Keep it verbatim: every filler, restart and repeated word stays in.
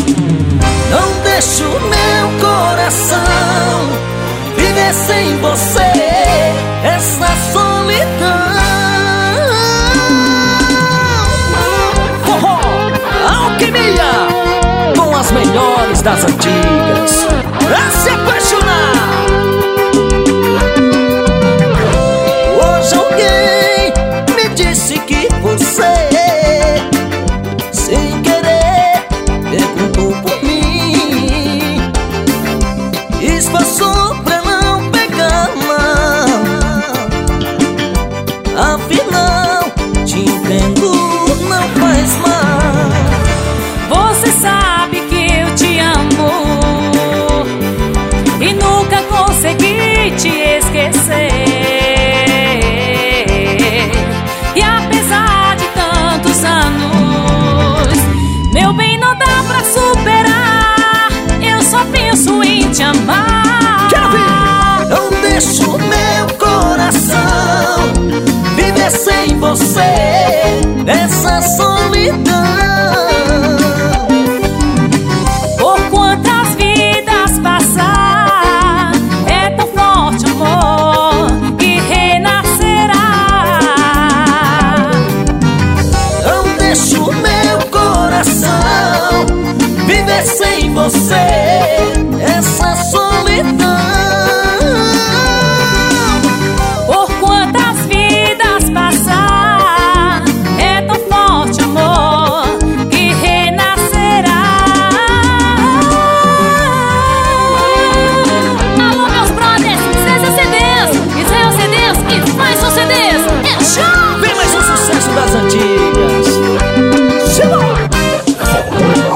Não deixo meu coração viver sem você, essa solidão. Forró, Alquimia, com as melhores das antigas, pra se apaixonar. Hoje alguém me disse que você, sem querer, perguntou por mim, esforçou pra não pegar mal. Afinal, te entendo, não faz mal. Você sabe que eu te amo e nunca consegui te esquecer. E apesar de tantos anos, meu bem, não dá pra superar. Eu só penso em te amar. Quero ver! Não deixo meu coração viver sem você, essa solidão. Por quantas vidas passar, é tão forte amor que renascerá. Não deixo meu coração viver sem você,